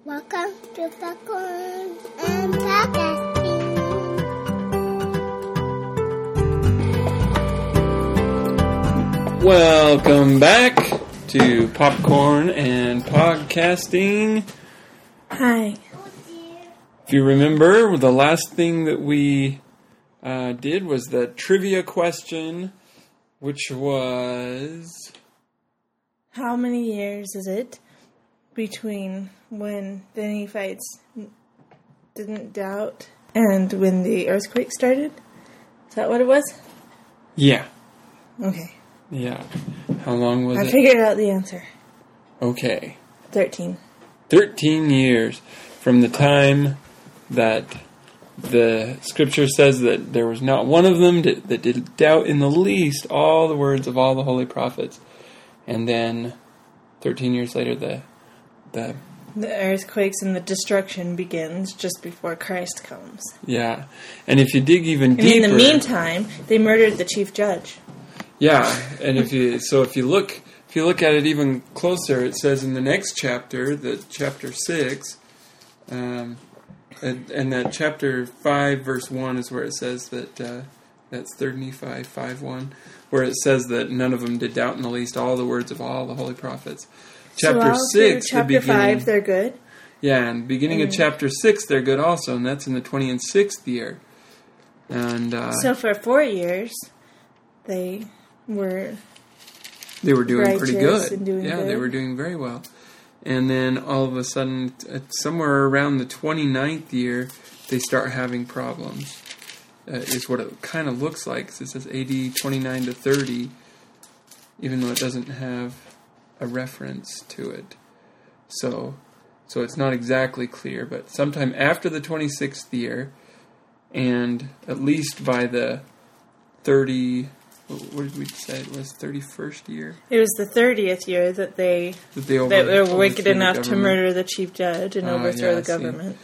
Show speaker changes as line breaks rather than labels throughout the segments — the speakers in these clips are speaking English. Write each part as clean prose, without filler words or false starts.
Welcome to Popcorn and Podcasting.
Welcome back to Popcorn and Podcasting.
Hi.
If you remember, the last thing that we did was the trivia question, which was...
How many years is it between when the Nephites didn't doubt and when the earthquake started? Is that what it was?
Yeah.
Okay.
Yeah. How long was it?
I figured out the answer.
Okay.
13.
13 years from the time that the scripture says that there was not one of them that did doubt in the least all the words of all the holy prophets. And then 13 years later, the
earthquakes and the destruction begins just before Christ comes.
Yeah. And if you dig even
And
deeper...
in the meantime, they murdered the chief judge.
Yeah. And if you look at it even closer, it says in the next chapter, chapter 6, and that chapter 5, verse 1 is where it says that, that's 3 Nephi 5:1, where it says that none of them did doubt in the least all the words of all the holy prophets. Chapter 6,
chapter 5, they're good.
Yeah, and beginning of chapter 6, they're good also, and that's in the 26th year. And
so for 4 years, they were
doing pretty good.
And doing
yeah,
good.
They were doing very well. And then all of a sudden, somewhere around the 29th year, they start having problems. Is what it kind of looks like. So it says AD 29 to 30, even though it doesn't have a reference to it. So it's not exactly clear, but sometime after the 26th year, and at least by the 30... What did we say? It was 31st year?
It was the 30th year that they were wicked enough to murder the chief judge and overthrow the government.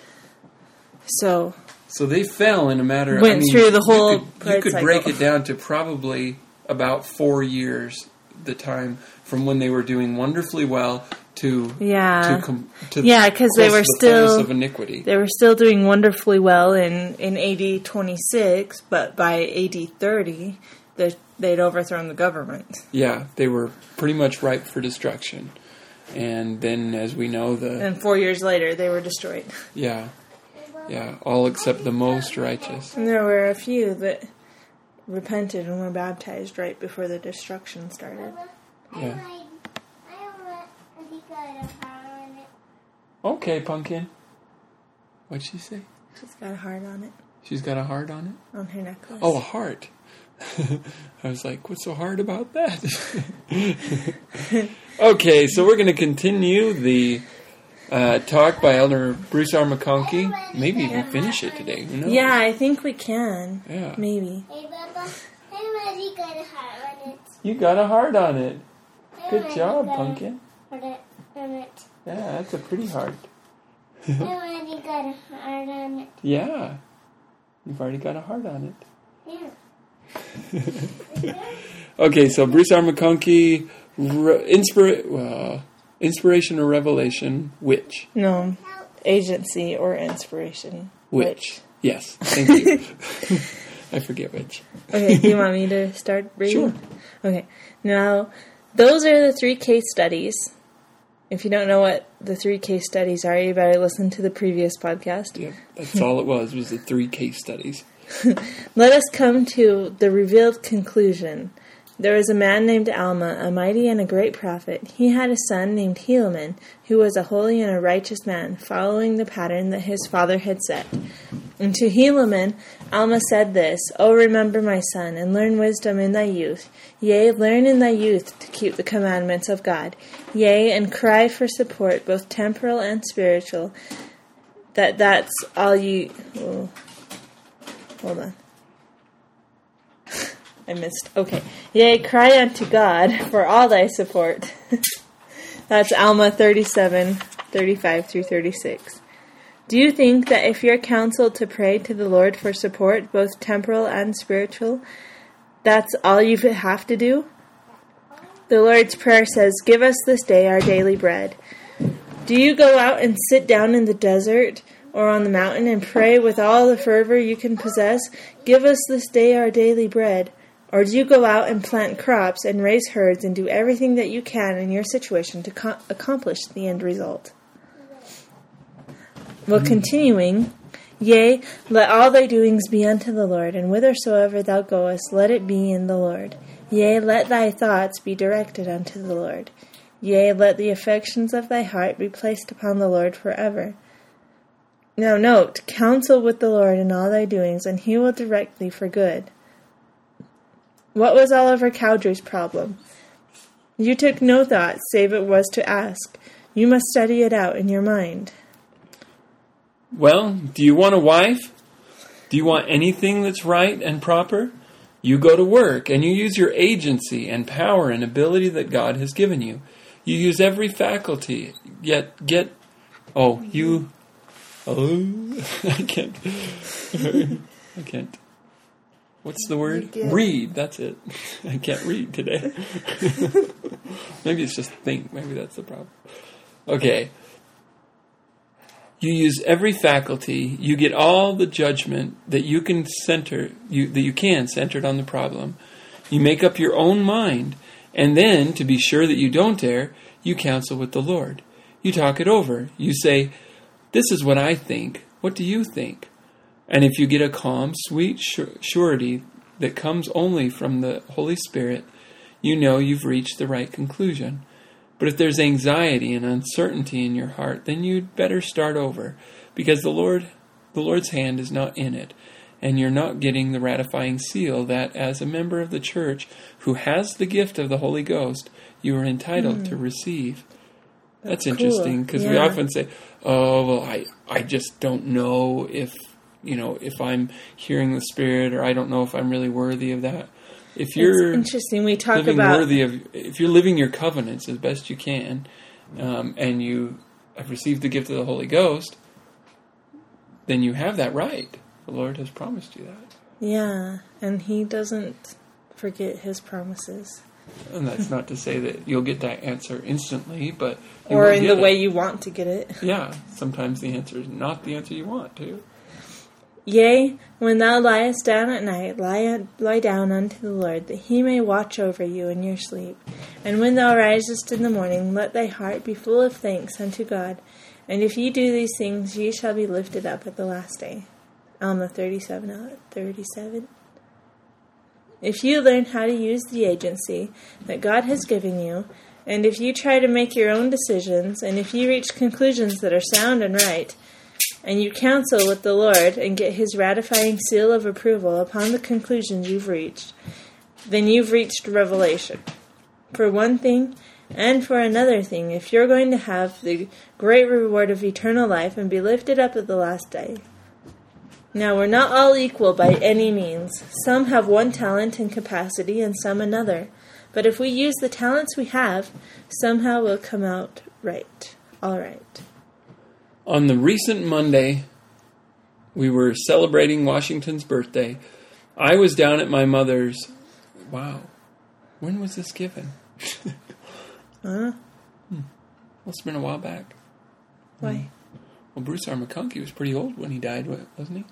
So
they fell in a matter of...
through the whole...
You could break it down to probably about 4 years, the time from when they were doing wonderfully well to because
they were still
of iniquity.
They were still doing wonderfully well in AD 26, but by AD 30, they'd overthrown the government.
Yeah, they were pretty much ripe for destruction. And then, as we know,
and 4 years later, they were destroyed.
Yeah, all except the most righteous.
And there were a few that repented and were baptized right before the destruction started.
Yeah. Okay, Pumpkin. What'd she say?
She's got a heart on it.
She's got a heart on it?
On her necklace.
Oh, a heart. I was like, what's so hard about that? Okay, so we're going to continue the talk by Elder Bruce R. McConkie. Maybe even finish it today. Who knows?
Yeah, I think we can.
Yeah.
Maybe.
Hey, Papa. Hey, Maddie got a heart on it.
You got a heart on it. Good
Hey,
job,
Maddie
Pumpkin.
got a heart on it.
Yeah, that's a pretty heart.
Hey, Maddie got a heart on it.
Yeah. You've already got a heart on it.
Yeah.
Okay, so Bruce R. McConkie, inspiration or revelation, which?
No, agency or inspiration.
Which? Yes, thank you. I forget which.
Okay, do you want me to start reading?
Sure.
Okay, now, those are the 3 case studies. If you don't know what the 3 case studies are, you better listen to the previous podcast.
Yep, that's all it was the 3 case studies.
Let us come to the revealed conclusion. There was a man named Alma, a mighty and a great prophet. He had a son named Helaman, who was a holy and a righteous man, following the pattern that his father had set. And to Helaman, Alma said this, O remember my son, and learn wisdom in thy youth. Yea, learn in thy youth to keep the commandments of God. Yea, and cry for support, both temporal and spiritual. That's all you... Oh. Hold on. I missed. Okay. Yea, cry unto God for all thy support. That's Alma 37, 35 through 36. Do you think that if you're counseled to pray to the Lord for support, both temporal and spiritual, that's all you have to do? The Lord's Prayer says, "Give us this day our daily bread." Do you go out and sit down in the desert or on the mountain and pray with all the fervor you can possess, 'Give us this day our daily bread'? Or do you go out and plant crops and raise herds and do everything that you can in your situation to accomplish the end result? Well, continuing, yea, let all thy doings be unto the Lord, and whithersoever thou goest, let it be in the Lord. Yea, let thy thoughts be directed unto the Lord. Yea, let the affections of thy heart be placed upon the Lord forever. Now note, counsel with the Lord in all thy doings, and he will direct thee for good. What was Oliver Cowdery's problem? You took no thought, save it was to ask. You must study it out in your mind.
Well, do you want a wife? Do you want anything that's right and proper? You go to work and you use your agency and power and ability that God has given you. You use every faculty, I can't. What's the word? Read, that's it. I can't read today. Maybe it's just think. Maybe that's the problem. Okay. You use every faculty. You get all the judgment that you can centered on the problem. You make up your own mind, and then, to be sure that you don't err, you counsel with the Lord. You talk it over. You say, "This is what I think. What do you think?" And if you get a calm, sweet surety that comes only from the Holy Spirit, you know you've reached the right conclusion. But if there's anxiety and uncertainty in your heart, then you'd better start over, because the Lord's hand is not in it, and you're not getting the ratifying seal that, as a member of the church who has the gift of the Holy Ghost, you are entitled to receive. That's interesting, because we often say, "Oh, well, I just don't know if I'm hearing the Spirit, or I don't know if I'm really worthy of that." If you're
interesting, we talk about
if you're living your covenants as best you can, and you have received the gift of the Holy Ghost, then you have that right. The Lord has promised you that.
Yeah, and He doesn't forget His promises.
And that's not to say that you'll get that answer instantly, but
or in the way you want to get it.
Yeah, sometimes the answer is not the answer you want to.
Yea, when thou liest down at night, lie down unto the Lord, that He may watch over you in your sleep. And when thou risest in the morning, let thy heart be full of thanks unto God. And if ye do these things, ye shall be lifted up at the last day. Alma 37:37. If you learn how to use the agency that God has given you, and if you try to make your own decisions, and if you reach conclusions that are sound and right, and you counsel with the Lord and get His ratifying seal of approval upon the conclusions you've reached, then you've reached revelation. For one thing, and for another thing, if you're going to have the great reward of eternal life and be lifted up at the last day. Now, we're not all equal by any means. Some have one talent and capacity and some another. But if we use the talents we have, somehow we'll come out right. All right.
On the recent Monday, we were celebrating Washington's birthday. I was down at my mother's. Wow. When was this given? Must have been a while back.
Why?
Well, Bruce R. McConkie was pretty old when he died, wasn't he?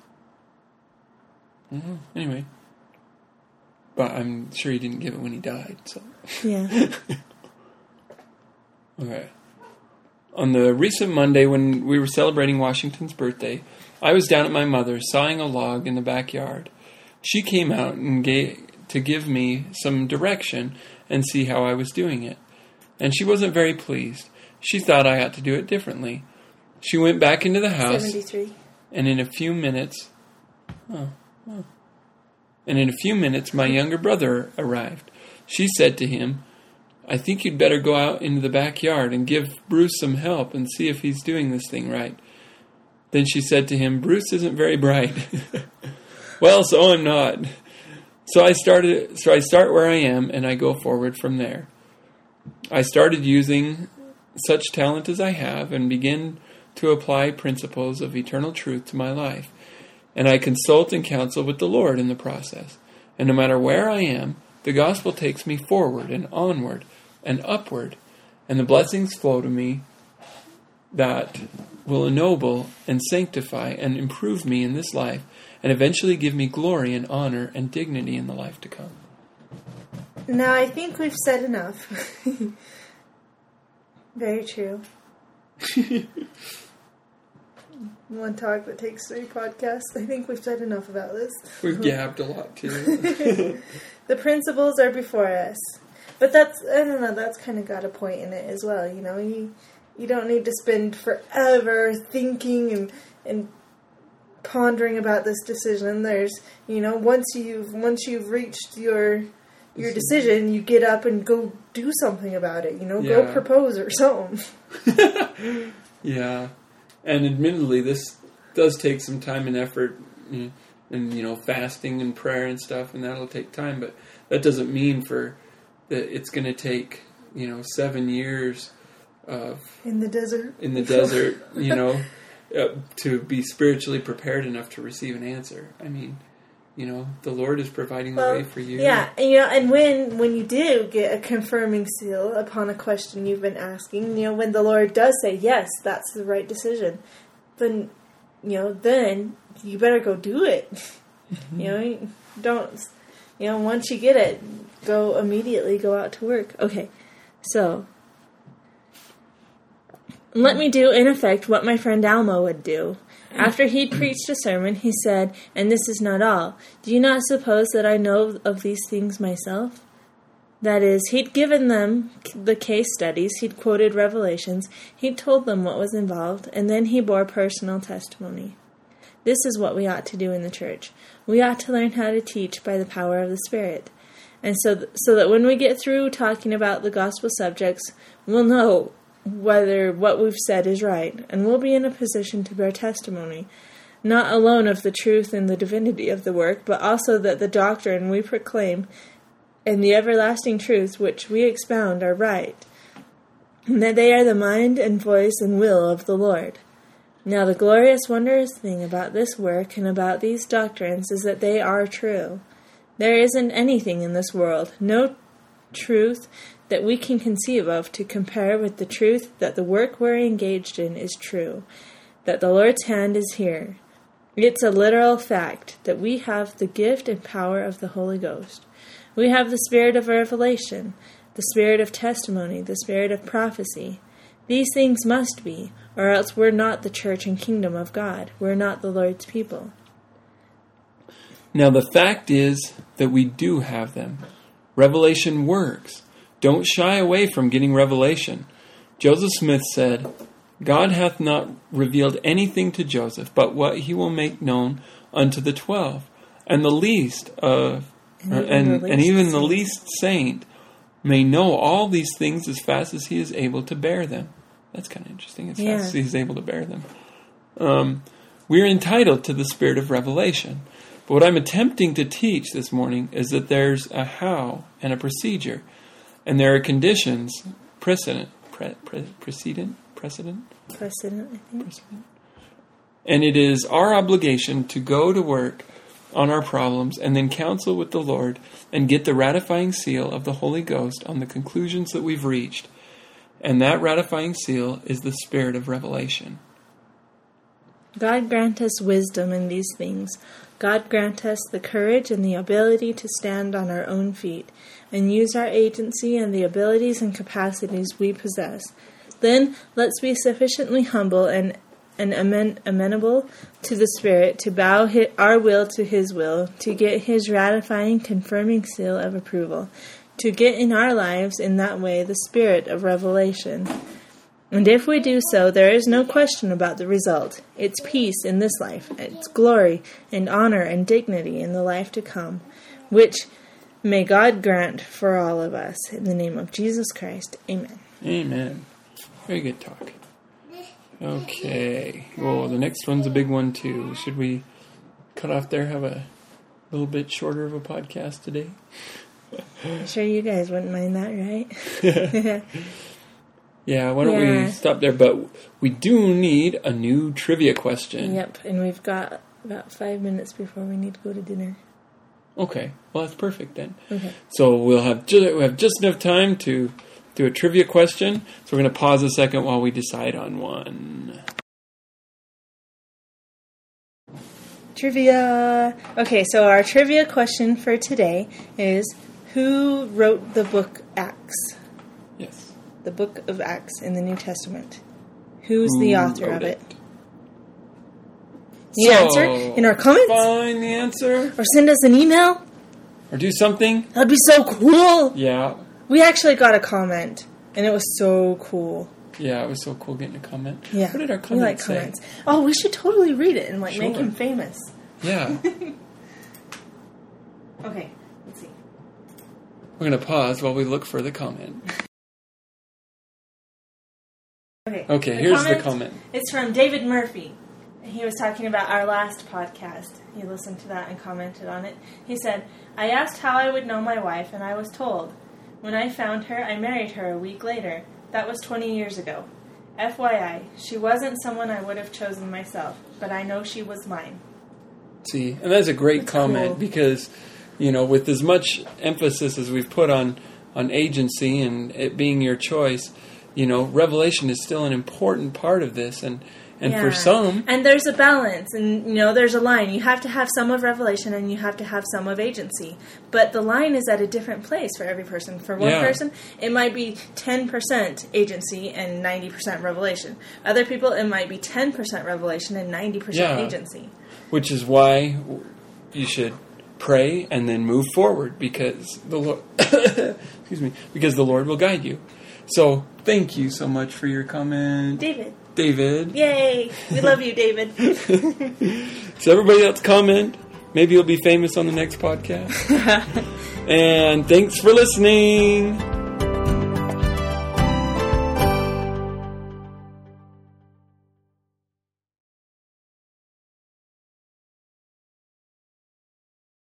Anyway. But I'm sure he didn't give it when he died, so.
Yeah.
Okay. On the recent Monday when we were celebrating Washington's birthday, I was down at my mother's sawing a log in the backyard. She came out and to give me some direction and see how I was doing it. And she wasn't very pleased. She thought I ought to do it differently. She went back into the house.
73.
And in a few minutes... And in a few minutes, my younger brother arrived. She said to him, "I think you'd better go out into the backyard and give Bruce some help and see if he's doing this thing right." Then she said to him, "Bruce isn't very bright." Well, so I'm not. So I start where I am and I go forward from there. I started using such talent as I have and begin to apply principles of eternal truth to my life. And I consult and counsel with the Lord in the process. And no matter where I am, the gospel takes me forward and onward and upward, and the blessings flow to me that will ennoble and sanctify and improve me in this life and eventually give me glory and honor and dignity in the life to come.
Now, I think we've said enough. Very true. One talk that takes 3 podcasts. I think we've said enough about this.
We've gabbed a lot, too.
The principles are before us. But that's kind of got a point in it as well. You know, you don't need to spend forever thinking and pondering about this decision. There's, you know, once you've reached your decision, you get up and go do something about it. You know, go propose or something.
Yeah. And admittedly, this does take some time and effort, and, you know, fasting and prayer and stuff, and that'll take time. But that doesn't mean that it's going to take, you know, 7 years of
in the desert,
you know, to be spiritually prepared enough to receive an answer. I mean, you know, the Lord is providing the way for you.
Yeah, and, you know, and when you do get a confirming seal upon a question you've been asking, you know, when the Lord does say, yes, that's the right decision, then you better go do it. Mm-hmm. You know, don't, you know, once you get it, go out to work. Okay, so let me do, in effect, what my friend Alma would do. After he'd preached a sermon, he said, "And this is not all. Do you not suppose that I know of these things myself?" That is, he'd given them the case studies, he'd quoted Revelations, he'd told them what was involved, and then he bore personal testimony. This is what we ought to do in the church. We ought to learn how to teach by the power of the Spirit. And so that when we get through talking about the gospel subjects, we'll know whether what we've said is right, and we'll be in a position to bear testimony, not alone of the truth and the divinity of the work, but also that the doctrine we proclaim and the everlasting truths which we expound are right, and that they are the mind and voice and will of the Lord. Now the glorious, wondrous thing about this work and about these doctrines is that they are true. There isn't anything in this world, no truth that we can conceive of to compare with the truth that the work we're engaged in is true, that the Lord's hand is here. It's a literal fact that we have the gift and power of the Holy Ghost. We have the spirit of revelation, the spirit of testimony, the spirit of prophecy. These things must be, or else we're not the church and kingdom of God. We're not the Lord's people.
Now the fact is that we do have them. Revelation works. Don't shy away from getting revelation. Joseph Smith said, "God hath not revealed anything to Joseph, but what he will make known unto the 12, and the least of, and even the least saint may know all these things as fast as he is able to bear them." That's kind of interesting. As fast as he is able to bear them. We're entitled to the spirit of revelation. But what I'm attempting to teach this morning is that there's a how and a procedure. And there are conditions, precedent, I think. And it is our obligation to go to work on our problems and then counsel with the Lord and get the ratifying seal of the Holy Ghost on the conclusions that we've reached. And that ratifying seal is the spirit of revelation.
God grant us wisdom in these things. God grant us the courage and the ability to stand on our own feet and use our agency and the abilities and capacities we possess. Then let's be sufficiently humble and amenable to the Spirit to bow our will to His will, to get His ratifying, confirming seal of approval, to get in our lives in that way the spirit of revelation. And if we do so, there is no question about the result. It's peace in this life, it's glory and honor and dignity in the life to come, which may God grant for all of us. In the name of Jesus Christ, amen.
Amen. Very good talk. Okay. Well, the next one's a big one, too. Should we cut off there, have a little bit shorter of a podcast today?
I'm sure you guys wouldn't mind that, right?
Yeah, why don't we stop there? But we do need a new trivia question.
Yep, and we've got about 5 minutes before we need to go to dinner.
Okay, well that's perfect then.
Okay.
So we have just enough time to do a trivia question. So we're going to pause a second while we decide on one.
Trivia. Okay, so our trivia question for today is, who wrote the book Acts?
Yes.
The book of Acts in the New Testament. Who's the author of it? The answer in our comments?
Find the answer.
Or send us an email?
Or do something.
That'd be so cool!
Yeah.
We actually got a comment, and it was so cool.
Yeah, it was so cool getting a comment.
Yeah.
What did our
We
comment
like
say?
comments. Oh, we should totally read it and make
Sure.
him famous.
Yeah.
Okay, let's see.
We're going to pause while we look for the comment. Okay, here's the comment.
It's from David Murphy. He was talking about our last podcast. He listened to that and commented on it. He said, I asked how I would know my wife, and I was told. When I found her, I married her a week later. That was 20 years ago. FYI, she wasn't someone I would have chosen myself, but I know she was mine.
See, and that's a great
That's
comment
cool.
because, with as much emphasis as we've put on agency and it being your choice, revelation is still an important part of this. And for some...
And there's a balance, and, there's a line. You have to have some of revelation, and you have to have some of agency. But the line is at a different place for every person. For one person, it might be 10% agency and 90% revelation. Other people, it might be 10% revelation and 90% agency.
Which is why you should pray and then move forward, because the Lord, because the Lord will guide you. So, thank you so much for your comment, David.
Yay! We love you, David.
So everybody else comment. Maybe you'll be famous on the next podcast. And thanks for listening.